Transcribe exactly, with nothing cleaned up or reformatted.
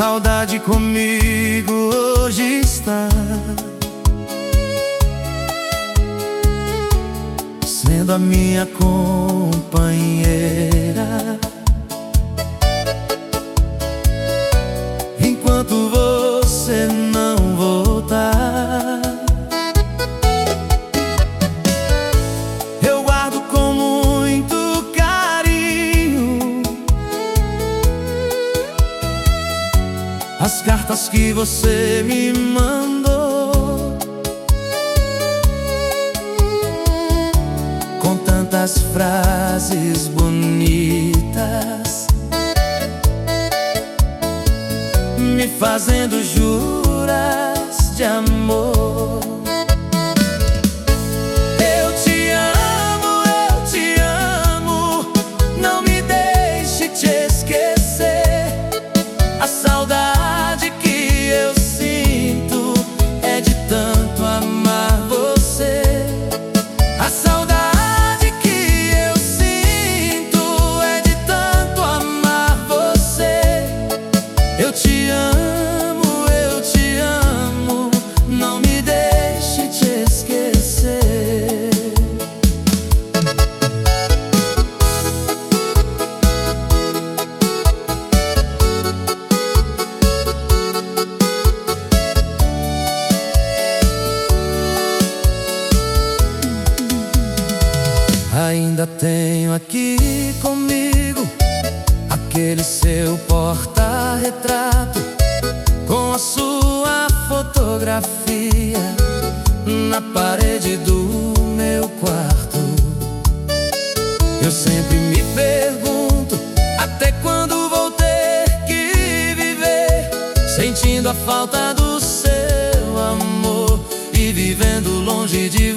saudade comigo hoje está, sendo a minha companheira. Enquanto você não voltar, eu guardo com muito carinho as cartas que você me mandou, com tantas frases bonitas, me fazendo juras de amor. Eu te amo, eu te amo, não me deixe te esquecer. A saudade que eu sinto é de tanto amar você. A saudade que eu sinto é de tanto amar você. Eu te amo, eu te amo, não me deixe te esquecer. Ainda tenho aqui comigo aquele seu porta-retrato com a sua fotografia na parede do meu quarto. Eu sempre me pergunto até quando vou ter que viver sentindo a falta do seu amor e vivendo longe de